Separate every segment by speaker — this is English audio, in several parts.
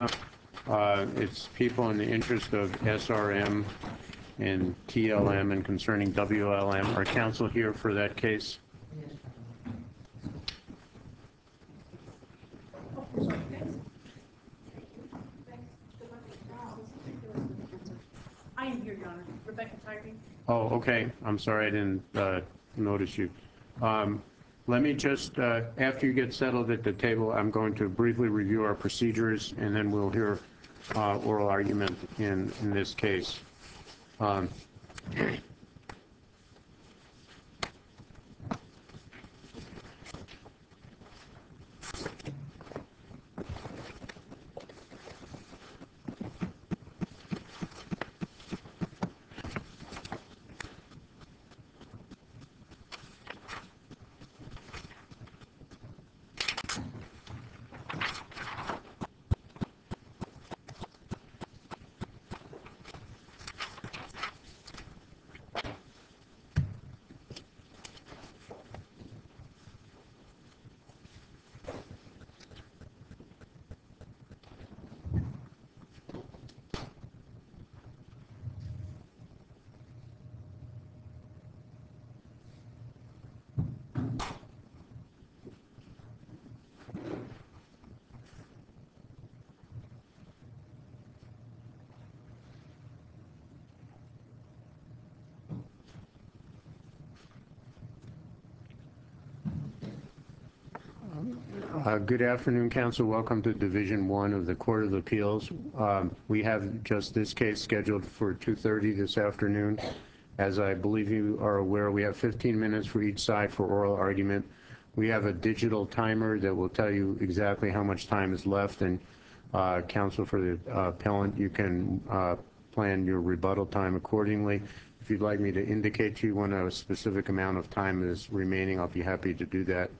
Speaker 1: It's people in the interest of SRM and TLM and concerning WLM. Are counsel here for that case?
Speaker 2: I am here, Your Honor. Rebecca Tyree.
Speaker 1: Oh, okay. I'm sorry I didn't notice you. Let me just, after you get settled at the table, I'm going to briefly review our procedures, and then we'll hear oral argument in this case. Good afternoon, counsel. Welcome to Division 1 of the Court of Appeals. We have just this case scheduled for 2:30 this afternoon. As I believe you are aware, we have 15 minutes for each side for oral argument. We have a digital timer that will tell you exactly how much time is left, and counsel for the appellant, you can plan your rebuttal time accordingly. If you'd like me to indicate to you when a specific amount of time is remaining, I'll be happy to do that.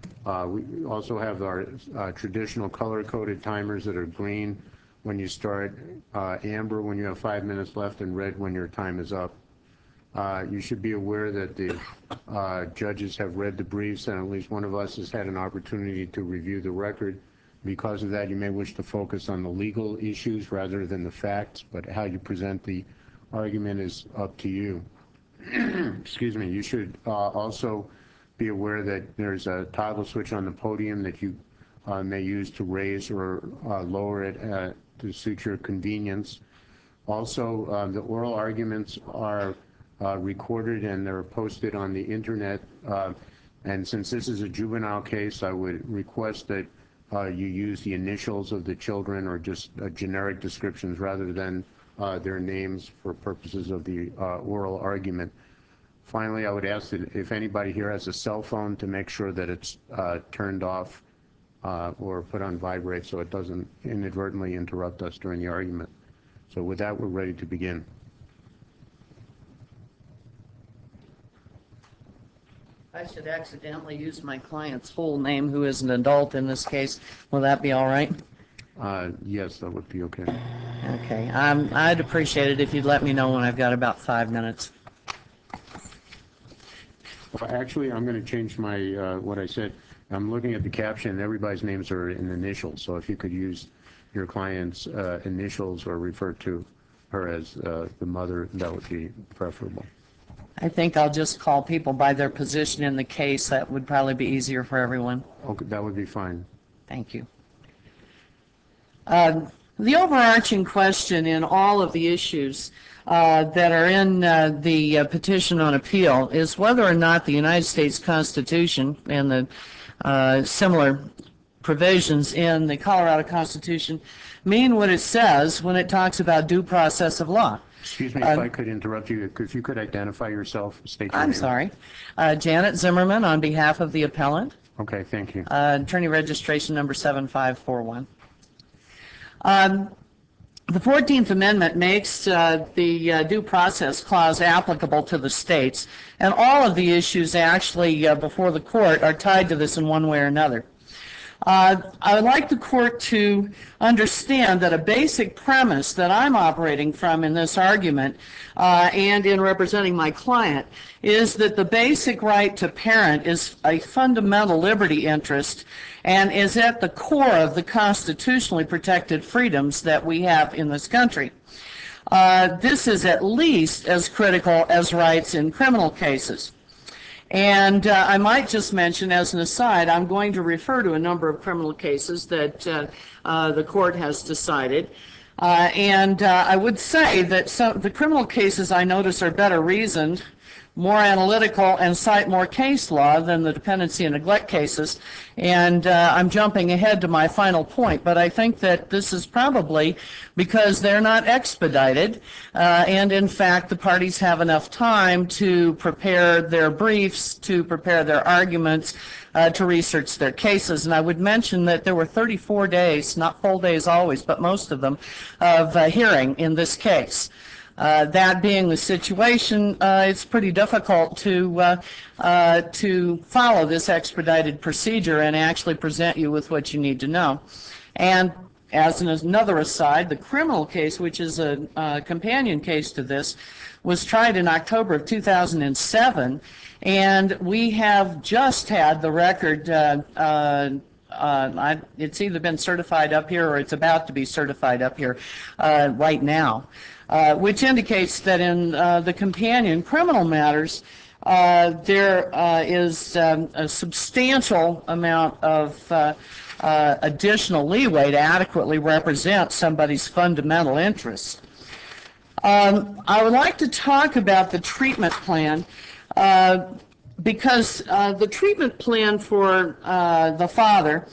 Speaker 1: We also have our traditional color-coded timers that are green when you start, amber when you have 5 minutes left, and red when your time is up. You should be aware that the judges have read the briefs, and at least one of us has had an opportunity to review the record. Because of that, you may wish to focus on the legal issues rather than the facts, but how you present the argument is up to you. Excuse me. You should also be aware that there's a toggle switch on the podium that you may use to raise or lower it to suit your convenience. Also, the oral arguments are recorded and they're posted on the internet. And since this is a juvenile case, I would request that you use the initials of the children or just generic descriptions rather than their names for purposes of the oral argument. Finally, I would ask that if anybody here has a cell phone to make sure that it's turned off or put on vibrate so it doesn't inadvertently interrupt us during the argument. So with that, we're ready to begin.
Speaker 2: I should accidentally use my client's full name, who is an adult in this case. Will that be all right?
Speaker 1: Yes, that would be okay.
Speaker 2: Okay. I'd appreciate it if you'd let me know when I've got about 5 minutes.
Speaker 1: Well, actually, I'm going to change my what I said. I'm looking at the caption. Everybody's names are in initials, so if you could use your client's initials or refer to her as the mother, that would be preferable.
Speaker 2: I think I'll just call people by their position in the case. That would probably be easier for everyone.
Speaker 1: Okay, that would be fine.
Speaker 2: Thank you. The overarching question in all of the issues that are in the petition on appeal is whether or not the United States Constitution and the similar provisions in the Colorado Constitution mean what it says when it talks about due process of law.
Speaker 1: Excuse me if I could interrupt you. If you could identify yourself, state your name.
Speaker 2: I'm sorry. Janet Zimmerman on behalf of the appellant.
Speaker 1: Okay, thank you.
Speaker 2: Attorney registration number 7541. The 14th Amendment makes the due process clause applicable to the states, and all of the issues actually before the court are tied to this in one way or another. I would like the court to understand that a basic premise that I'm operating from in this argument and in representing my client is that the basic right to parent is a fundamental liberty interest and is at the core of the constitutionally protected freedoms that we have in this country. This is at least as critical as rights in criminal cases. And I might just mention, as an aside, I'm going to refer to a number of criminal cases that the court has decided. I would say that the criminal cases I notice are better reasoned, more analytical, and cite more case law than the dependency and neglect cases. And I'm jumping ahead to my final point, but I think that this is probably because they're not expedited, and in fact the parties have enough time to prepare their briefs, to prepare their arguments, to research their cases. And I would mention that there were 34 days, not full days always, but most of them, of hearing in this case. That being the situation, it's pretty difficult to follow this expedited procedure and actually present you with what you need to know. And as another aside, the criminal case, which is a companion case to this, was tried in October of 2007, and we have just had the record. It's either been certified up here or it's about to be certified up here right now. Which indicates that in the companion criminal matters, there is a substantial amount of additional leeway to adequately represent somebody's fundamental interests. I would like to talk about the treatment plan because the treatment plan for the father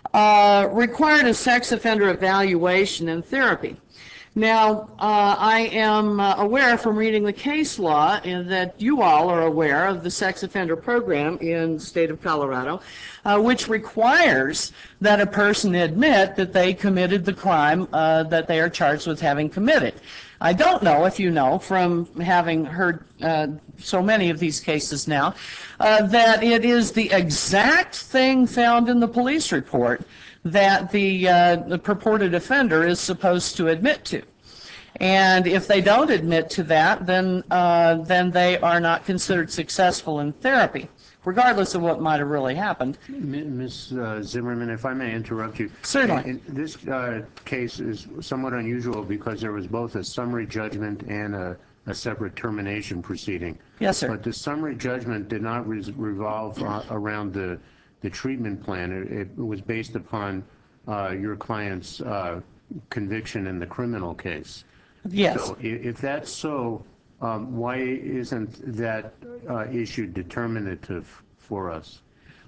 Speaker 2: required a sex offender evaluation and therapy. Now, I am aware from reading the case law that you all are aware of the sex offender program in the state of Colorado, which requires that a person admit that they committed the crime that they are charged with having committed. I don't know if you know, from having heard so many of these cases now, that it is the exact thing found in the police report that the purported offender is supposed to admit to. And if they don't admit to that, then they are not considered successful in therapy, regardless of what might have really happened.
Speaker 1: Ms. Zimmerman, if I may interrupt you.
Speaker 2: Certainly.
Speaker 1: This case is somewhat unusual because there was both a summary judgment and a separate termination proceeding.
Speaker 2: Yes, sir.
Speaker 1: But the summary judgment did not revolve around the treatment plan. It was based upon your client's conviction in the criminal case.
Speaker 2: Yes.
Speaker 1: So if that's so, why isn't that issue determinative for us?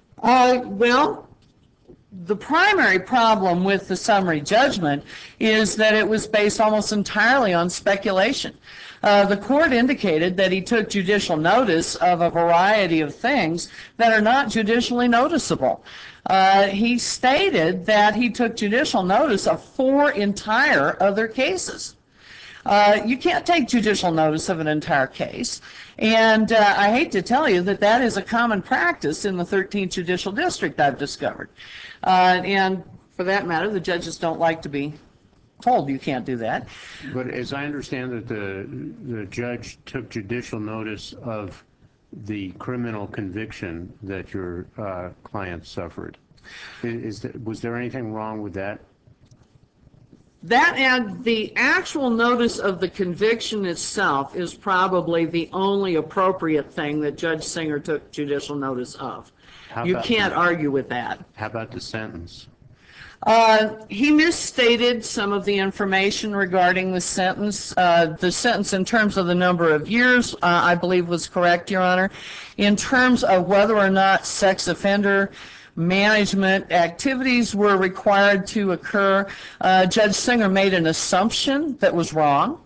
Speaker 2: Well, the primary problem with the summary judgment is that it was based almost entirely on speculation. The court indicated that he took judicial notice of a variety of things that are not judicially noticeable. He stated that he took judicial notice of 4 entire other cases. You can't take judicial notice of an entire case. And I hate to tell you that that is a common practice in the 13th Judicial District, I've discovered. And for that matter, the judges don't like to be told you can't do that.
Speaker 1: But as I understand it, the judge took judicial notice of the criminal conviction that your client suffered. Was there anything wrong with that?
Speaker 2: That and the actual notice of the conviction itself is probably the only appropriate thing that Judge Singer took judicial notice of. You can't argue with that.
Speaker 1: How about the sentence?
Speaker 2: He misstated some of the information regarding the sentence. The sentence in terms of the number of years, I believe, was correct, Your Honor. In terms of whether or not sex offender management activities were required to occur, Judge Singer made an assumption that was wrong.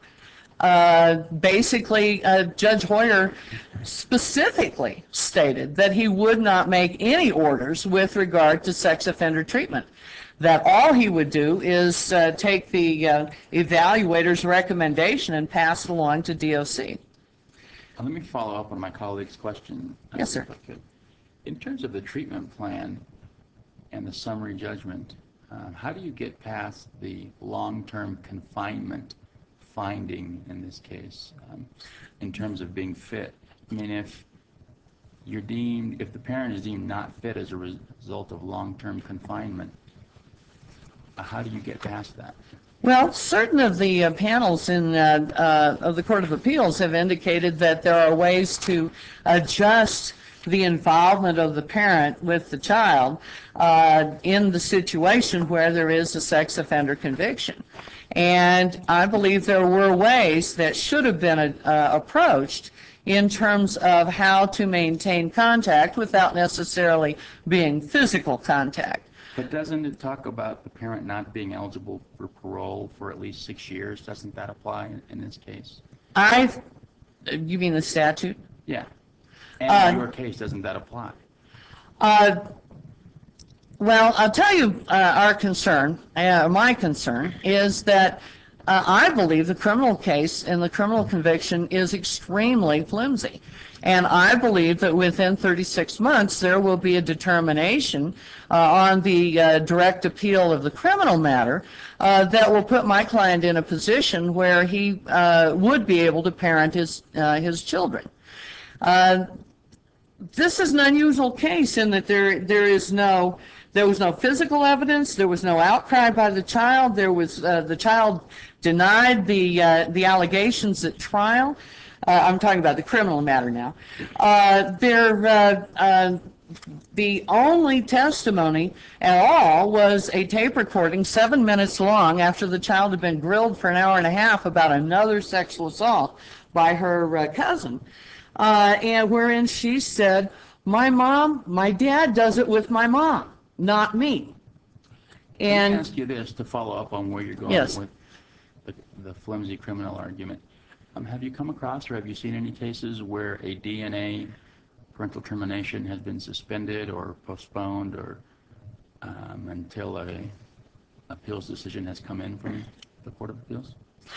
Speaker 2: Basically, Judge Hoyer specifically stated that he would not make any orders with regard to sex offender treatment, that all he would do is take the evaluator's recommendation and pass it along to DOC.
Speaker 3: Let me follow up on my colleague's question.
Speaker 2: Yes, sir.
Speaker 3: In terms of the treatment plan, and the summary judgment, how do you get past the long-term confinement finding in this case in terms of being fit? I mean, if the parent is deemed not fit as a result of long-term confinement, how do you get past that?
Speaker 2: Well, certain of the panels of the Court of Appeals have indicated that there are ways to adjust the involvement of the parent with the child in the situation where there is a sex offender conviction. And I believe there were ways that should have been approached in terms of how to maintain contact without necessarily being physical contact.
Speaker 3: But doesn't it talk about the parent not being eligible for parole for at least 6 years? Doesn't that apply in this case?
Speaker 2: You mean the statute?
Speaker 3: Yeah. And in your case, doesn't that apply?
Speaker 2: Well, I'll tell you our concern, my concern, is that I believe the criminal case and the criminal conviction is extremely flimsy. And I believe that within 36 months there will be a determination on the direct appeal of the criminal matter that will put my client in a position where he would be able to parent his children. This is an unusual case in that there was no physical evidence, there was no outcry by the child, the child denied the allegations at trial. I'm talking about the criminal matter now. The only testimony at all was a tape recording 7 minutes long after the child had been grilled for an hour and a half about another sexual assault by her cousin, and wherein she said, my dad does it with my mom, not me.
Speaker 3: Let me ask you this to follow up on where you're going
Speaker 2: Yes.
Speaker 3: with the flimsy criminal argument. Have you come across or have you seen any cases where a DNA parental termination has been suspended or postponed or until an appeals decision has come in from the Court of Appeals?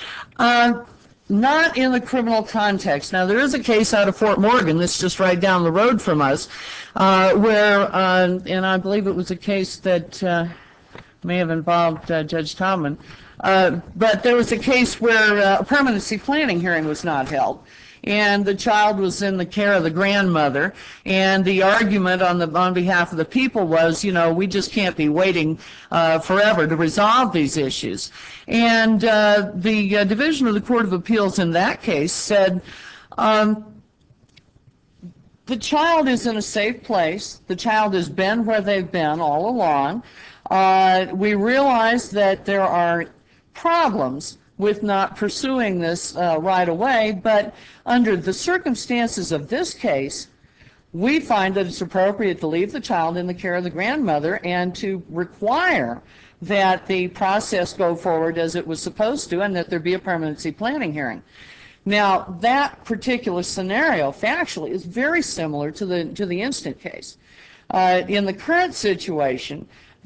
Speaker 2: Not in the criminal context. Now, there is a case out of Fort Morgan that's just right down the road from us where, and I believe it was a case that may have involved Judge Tomlin, but there was a case where a permanency planning hearing was not held, and the child was in the care of the grandmother, and the argument on behalf of the people was, we just can't be waiting forever to resolve these issues. And the division of the Court of Appeals in that case said, the child is in a safe place. The child has been where they've been all along. We realize that there are problems with not pursuing this right away, but under the circumstances of this case, we find that it's appropriate to leave the child in the care of the grandmother and to require that the process go forward as it was supposed to and that there be a permanency planning hearing. Now, that particular scenario factually is very similar to the instant case. In the current situation,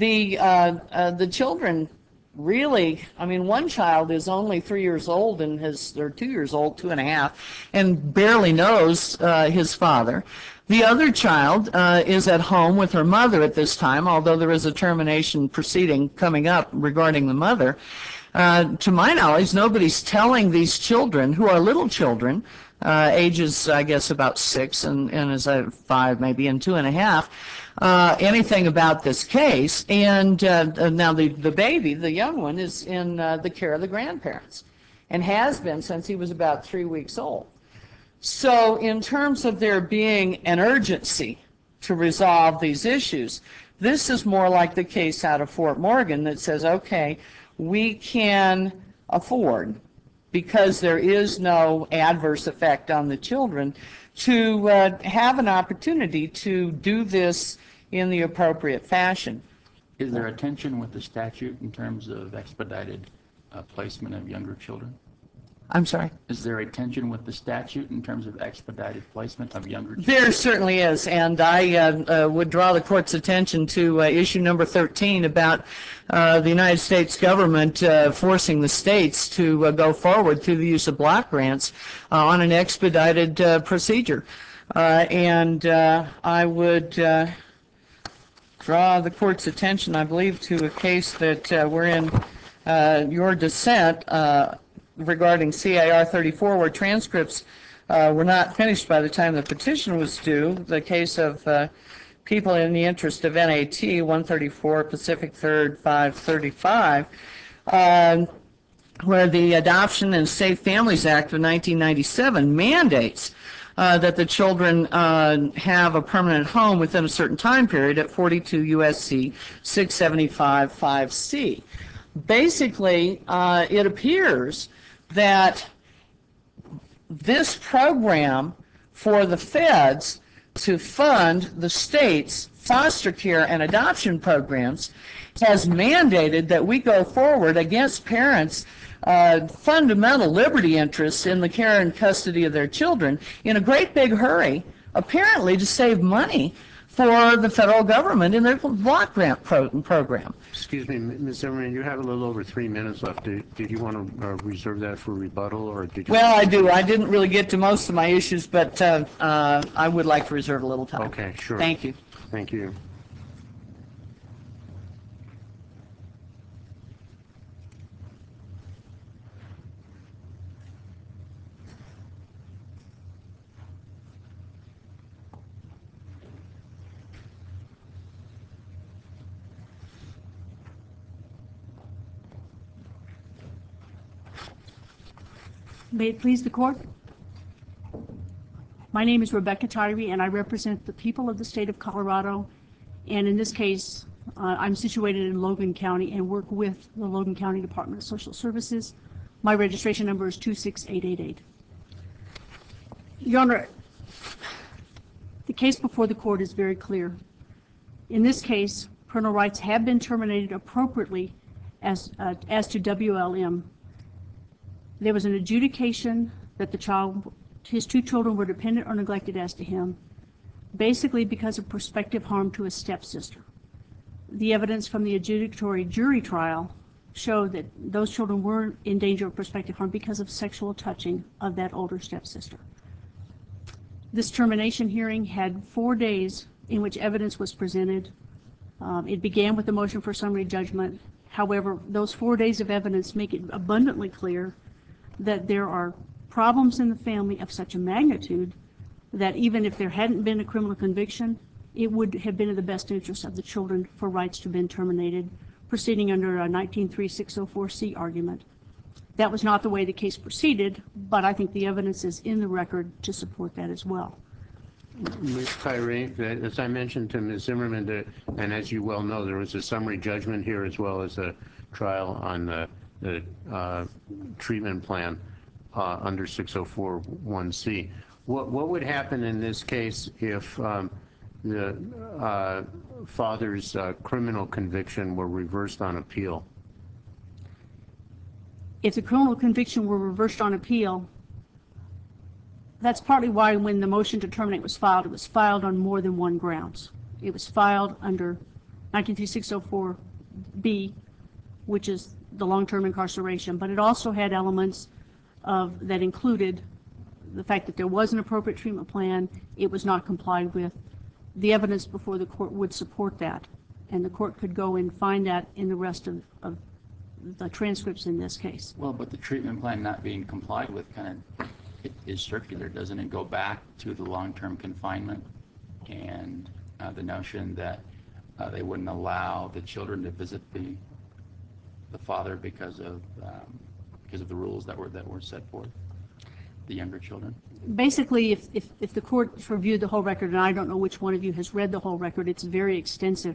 Speaker 2: the children really, one child is only 3 years old and or 2 years old, 2.5, and barely knows his father. The other child is at home with her mother at this time, although there is a termination proceeding coming up regarding the mother. To my knowledge, nobody's telling these children, who are little children, ages, I guess, about 6 and as 5 maybe, and 2.5, anything about this case. And now the baby, the young one, is in the care of the grandparents and has been since he was about 3 weeks old. So in terms of there being an urgency to resolve these issues, this is more like the case out of Fort Morgan that says, okay, we can afford, because there is no adverse effect on the children, to have an opportunity to do this in the appropriate fashion.
Speaker 3: Is there a tension with the statute in terms of expedited placement of younger children?
Speaker 2: I'm sorry?
Speaker 3: Is there a tension with the statute in terms of expedited placement of younger children?
Speaker 2: There certainly is, and I would draw the court's attention to issue number 13 about the United States government forcing the states to go forward through the use of block grants on an expedited procedure. And I would draw the court's attention, I believe, to a case that we're in your dissent regarding CIR 34, where transcripts were not finished by the time the petition was due. The case of People in the Interest of NAT 134 Pacific 3rd 535, where the Adoption and Safe Families Act of 1997 mandates that the children have a permanent home within a certain time period at 42 USC 675 5C. Basically, it appears that this program for the feds to fund the state's foster care and adoption programs has mandated that we go forward against parents' fundamental liberty interests in the care and custody of their children in a great big hurry, apparently to save money for the federal government in their block grant program.
Speaker 1: Excuse me, Ms. Zimmerman, you have a little over 3 minutes left. Did you want to reserve that for rebuttal, or did you?
Speaker 2: Well, I do. I didn't really get to most of my issues, but I would like to reserve a little time.
Speaker 1: Okay, sure.
Speaker 2: Thank you.
Speaker 1: Thank you.
Speaker 4: May it please the court? My name is Rebecca Tyree, and I represent the people of the state of Colorado. And in this case, I'm situated in Logan County and work with the Logan County Department of Social Services. My registration number is 26888. Your Honor, the case before the court is very clear. In this case, parental rights have been terminated appropriately as to WLM. There was an adjudication that his two children were dependent or neglected as to him, basically because of prospective harm to his stepsister. The evidence from the adjudicatory jury trial showed that those children were in danger of prospective harm because of sexual touching of that older stepsister. This termination hearing had 4 days in which evidence was presented. It began with a motion for summary judgment. However, those 4 days of evidence make it abundantly clear that there are problems in the family of such a magnitude that even if there hadn't been a criminal conviction, it would have been in the best interest of the children for rights to have been terminated, proceeding under a 193604C argument. That was not the way the case proceeded, but I think the evidence is in the record to support that as well.
Speaker 1: Ms. Tyree, as I mentioned to Ms. Zimmerman, and as you well know, there was a summary judgment here as well as a trial on the treatment plan under 6041C. What would happen in this case if the father's criminal conviction were reversed on appeal?
Speaker 4: If the criminal conviction were reversed on appeal, that's partly why when the motion to terminate was filed, it was filed on more than one grounds. It was filed under 193604B, which is the long-term incarceration, but it also had elements that included the fact that there was an appropriate treatment plan, it was not complied with. The evidence before the court would support that, and the court could go and find that in the rest of the transcripts in this case.
Speaker 3: Well, but the treatment plan not being complied with it is circular. Doesn't it go back to the long-term confinement and the notion that they wouldn't allow the children to visit the father because of the rules that were set forth, the younger children?
Speaker 4: Basically, if the court reviewed the whole record, and I don't know which one of you has read the whole record, it's very extensive.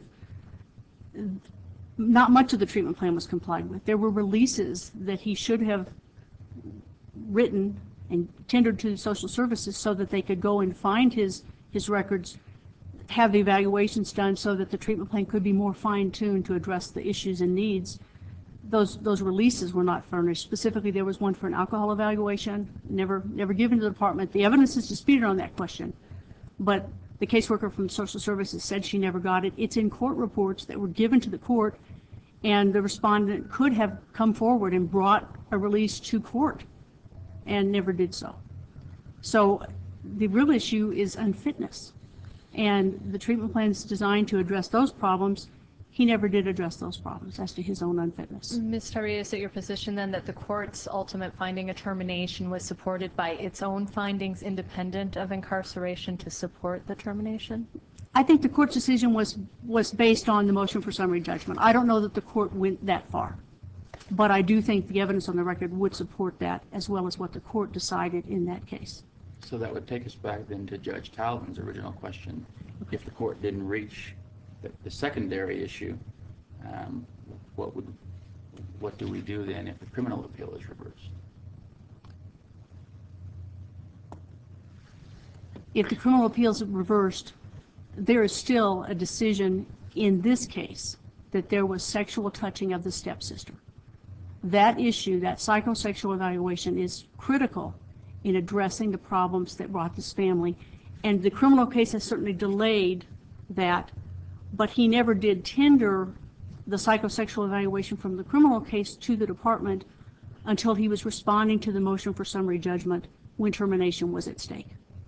Speaker 4: Not much of the treatment plan was complied with. There were releases that he should have written and tendered to the social services so that they could go and find his records, have the evaluations done so that the treatment plan could be more fine-tuned to address the issues and needs. Those releases were not furnished. Specifically, there was one for an alcohol evaluation, never given to the department. The evidence is disputed on that question, but the caseworker from social services said she never got it. It's in court reports that were given to the court, and the respondent could have come forward and brought a release to court and never did so. So the real issue is unfitness. and the treatment plan is designed to address those problems. He never did address those problems as to his own unfitness.
Speaker 5: Ms. Tyree, is it your position then that the court's ultimate finding of termination was supported by its own findings independent of incarceration to support the termination?
Speaker 4: I think the court's decision was based on the motion for summary judgment. I don't know that the court went that far, but I do think the evidence on the record would support that, as well as what the court decided in that case.
Speaker 3: So that would take us back then to Judge Talvin's original question. If the court didn't reach the secondary issue, what do we do then if the criminal appeal is reversed?
Speaker 4: If the criminal appeal is reversed, there is still a decision in this case that there was sexual touching of the stepsister. That issue, that psychosexual evaluation, is critical in addressing the problems that brought this family. And the criminal case has certainly delayed that, but he never did tender the psychosexual evaluation from the criminal case to the department until he was responding to the motion for summary judgment when termination was at stake.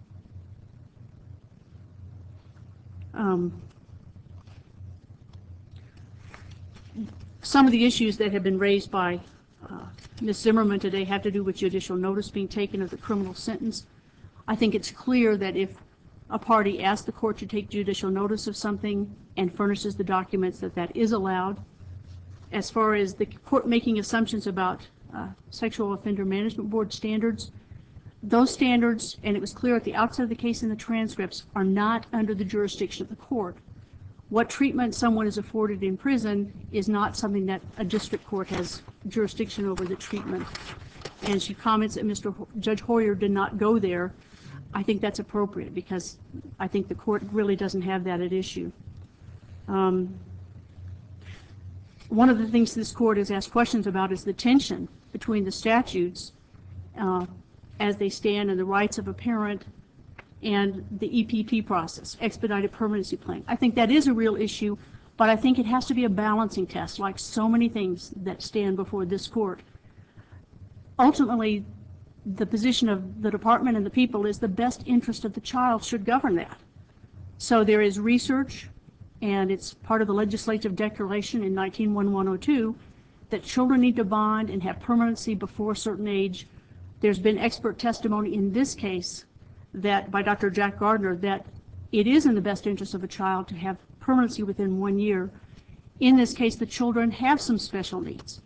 Speaker 4: Some of the issues that have been raised by Ms. Zimmerman today have to do with judicial notice being taken of the criminal sentence. I think it's clear that if a party asks the court to take judicial notice of something and furnishes the documents, that is allowed. As far as the court making assumptions about Sexual Offender Management Board standards, those standards, and it was clear at the outset of the case in the transcripts, are not under the jurisdiction of the court. What treatment someone is afforded in prison is not something that a district court has jurisdiction over the treatment. And she comments that Judge Hoyer did not go there. I think that's appropriate because I think the court really doesn't have that at issue. One of the things this court has asked questions about is the tension between the statutes as they stand and the rights of a parent and the EPP process, expedited permanency plan. I think that is a real issue, but I think it has to be a balancing test, like so many things that stand before this court. Ultimately, the position of the department and the people is the best interest of the child should govern that. So there is research, and it's part of the legislative declaration in 191102 that children need to bond and have permanency before a certain age. There's been expert testimony in this case that by Dr. Jack Gardner that it is in the best interest of a child to have permanency within 1 year. In this case, the children have some special needs.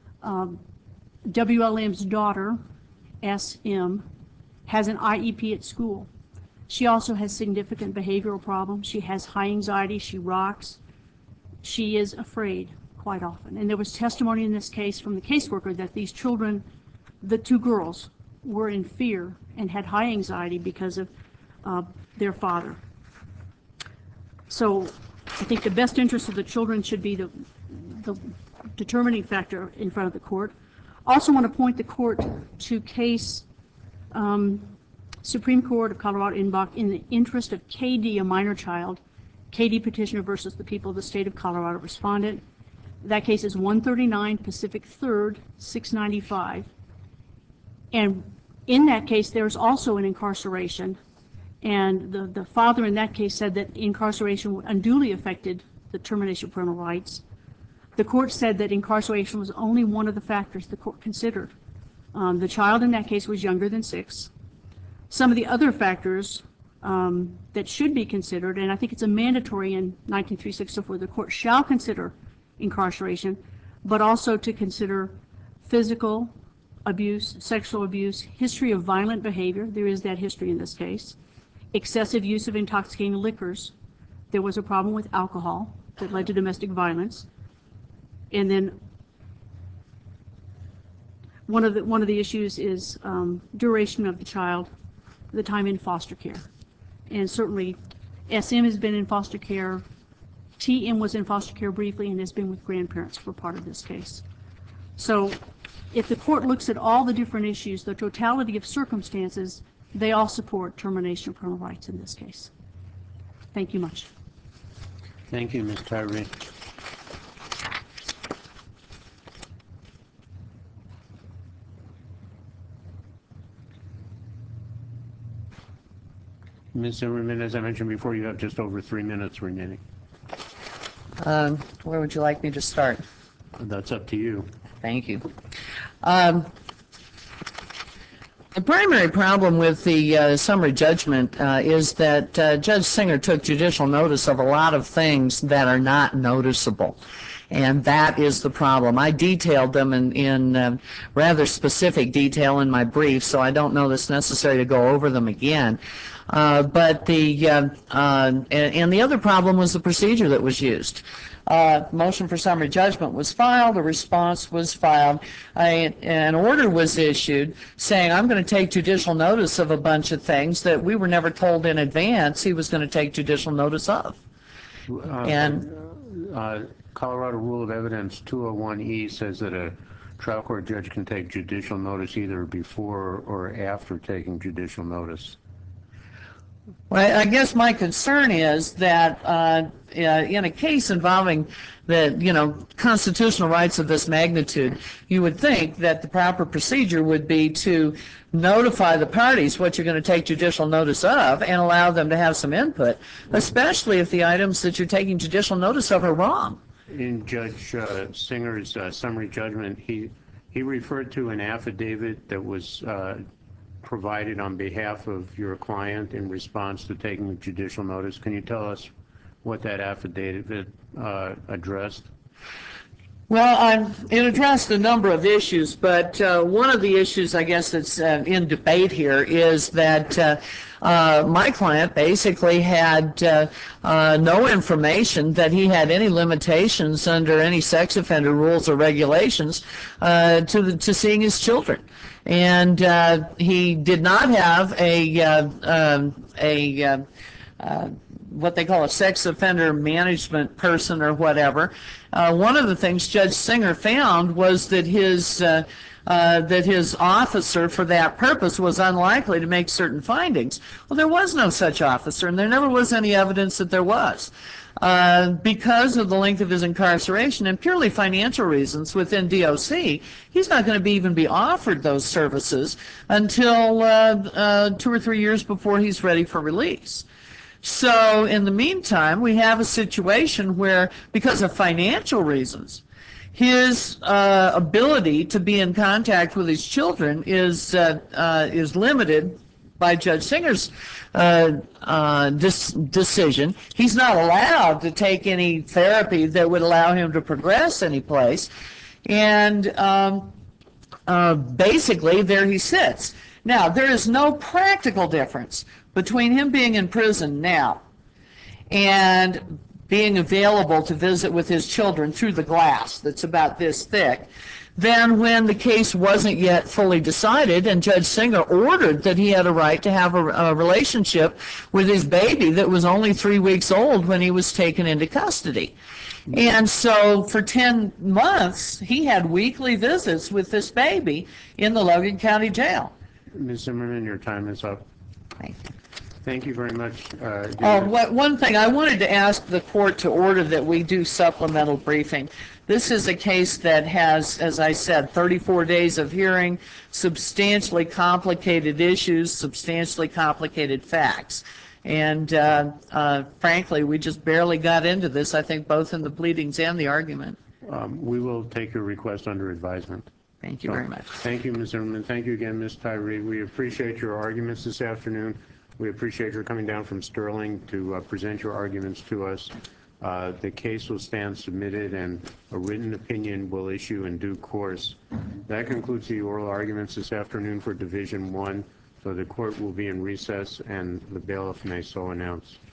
Speaker 4: WLM's daughter, SM, has an IEP at school. She also has significant behavioral problems. She has high anxiety. She rocks. She is afraid quite often. And there was testimony in this case from the caseworker that these children, the two girls, were in fear and had high anxiety because of their father. So I think the best interest of the children should be the determining factor in front of the court. Also want to point the court to case Supreme Court of Colorado Inbach in the interest of KD, a minor child, KD petitioner versus the people of the state of Colorado respondent. That case is 139 Pacific 3rd, 695. And in that case, there's also an incarceration. And the father in that case said that incarceration unduly affected the termination of parental rights. The court said that incarceration was only one of the factors the court considered. The child in that case was younger than 6. Some of the other factors that should be considered, and I think it's a mandatory in 1936 the court shall consider incarceration, but also to consider physical abuse, sexual abuse, history of violent behavior. There is that history in this case. Excessive use of intoxicating liquors. There was a problem with alcohol that led to domestic violence. And then one of the issues is duration of the child, the time in foster care. And certainly SM has been in foster care. TM was in foster care briefly and has been with grandparents for part of this case. So if the court looks at all the different issues, the totality of circumstances, they all support termination of parental rights in this case. Thank you much.
Speaker 1: Thank you, Ms. Tyree. Ms. Zimmerman, as I mentioned before, you have just over 3 minutes remaining.
Speaker 2: Where would you like me to start?
Speaker 1: That's up to you.
Speaker 2: Thank you. The primary problem with the summary judgment is that Judge Singer took judicial notice of a lot of things that are not noticeable. And that is the problem. I detailed them in rather specific detail in my brief, so I don't know that's necessary to go over them again. But the other problem was the procedure that was used. Motion for summary judgment was filed, a response was filed, an order was issued saying I'm going to take judicial notice of a bunch of things that we were never told in advance he was going to take judicial notice of.
Speaker 1: Colorado Rule of Evidence 201E says that a trial court judge can take judicial notice either before or after taking judicial notice.
Speaker 2: Well, I guess my concern is that in a case involving the constitutional rights of this magnitude, you would think that the proper procedure would be to notify the parties what you're going to take judicial notice of and allow them to have some input, especially if the items that you're taking judicial notice of are wrong.
Speaker 1: In Judge Singer's summary judgment, he referred to an affidavit that was provided on behalf of your client in response to taking judicial notice. Can you tell us what that affidavit addressed?
Speaker 2: Well, it addressed a number of issues, but one of the issues, I guess, that's in debate here is that my client basically had no information that he had any limitations under any sex offender rules or regulations to seeing his children. And he did not have what they call a sex offender management person or whatever. One of the things Judge Singer found was that his officer for that purpose was unlikely to make certain findings. Well, there was no such officer, and there never was any evidence that there was. Because of the length of his incarceration and purely financial reasons within DOC, he's not going to even be offered those services until 2 or 3 years before he's ready for release. So in the meantime, we have a situation where, because of financial reasons, his ability to be in contact with his children is limited by Judge Singer's decision. He's not allowed to take any therapy that would allow him to progress any place. And basically, there he sits. Now, there is no practical difference between him being in prison now and being available to visit with his children through the glass that's about this thick than when the case wasn't yet fully decided and Judge Singer ordered that he had a right to have a relationship with his baby that was only 3 weeks old when he was taken into custody. And so for 10 months, he had weekly visits with this baby in the Logan County Jail.
Speaker 1: Ms. Zimmerman, your time is up.
Speaker 2: Thank you.
Speaker 1: Thank you very much.
Speaker 2: One thing, I wanted to ask the court to order that we do supplemental briefing. This is a case that has, as I said, 34 days of hearing, substantially complicated issues, substantially complicated facts. And frankly, we just barely got into this, I think, both in the pleadings and the argument.
Speaker 1: We will take your request under advisement.
Speaker 2: Thank you very much.
Speaker 1: Thank you, Ms. Zimmerman. Thank you again, Ms. Tyree. We appreciate your arguments this afternoon. We appreciate your coming down from Sterling to present your arguments to us. The case will stand submitted and a written opinion will issue in due course. That concludes the oral arguments this afternoon for Division 1. So the court will be in recess and the bailiff may so announce.